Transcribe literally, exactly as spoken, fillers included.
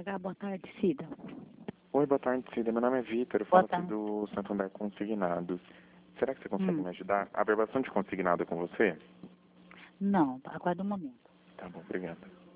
pagar. Boa tarde, Cida. Oi, boa tarde, Cida. Meu nome é Vitor, eu Boa falo aqui tarde. do Santander Consignados. Será que você consegue Hum. me ajudar? A averbação de consignado é com você? Não, aguarda um momento. Tá bom, obrigado.